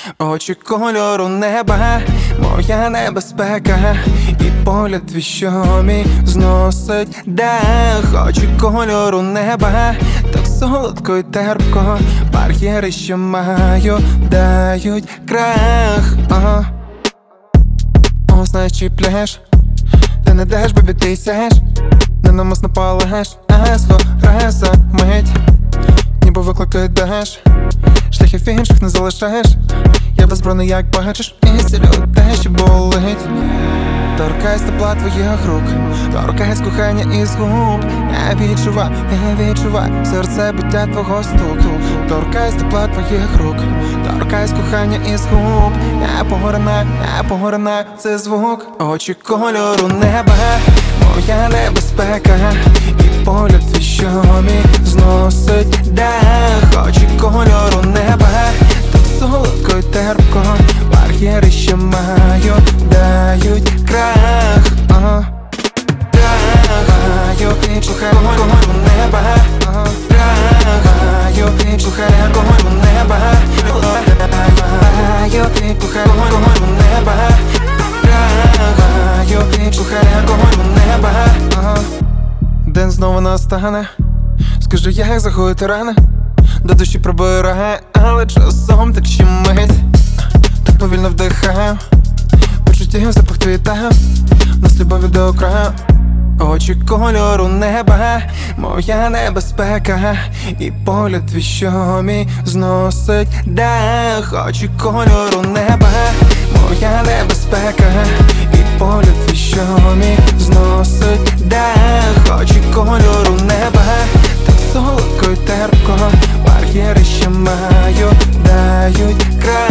Очі кольору неба, моя небезпека, і погляд твій, що мій зносить дах. Очі кольору неба, так солодко й терпко, бар'єри, що маю, дають крах. Знаєш, чіпляєш, ти не даш, бебі, ти сяєш, ненамисно палаєш, а згорає за мить, ніби викликає деш, шляхів інших не залишаєш. Я безбронний, як бачиш, і зцілю те, що болить. Торкаюсь тепла твоїх рук, торкаюсь кохання із губ. Я відчуваю серце биття твого стуку. Торкаюсь тепла твоїх рук, торкаюсь кохання із губ. Я погоринаю цей звук. Очі кольору неба, моя небезпека, і погляд твій, що мій зносить дах. Очі кольору неба, так солодко й терпко, бар'єри, що маю, дають крах. Маю відчухаю кольору неба, маю відчухаю кольору неба, маю відчухаю кольору неба, маю відчухаю кольору неба. День знову настане, скажи, як загоїти рани, до душі пробирає, але часом так щемить. Так повільно вдихаю, почуттів запах твій тагав, нас любові до краю. Очі кольору неба, моя небезпека, і погляд твій, що мій зносить дах. Очі кольору неба, моя небезпека, і погляд твій, що мій зносить дах. Очі кольору неба, так солодко й терпко, бар'єри, що маю, дають крах.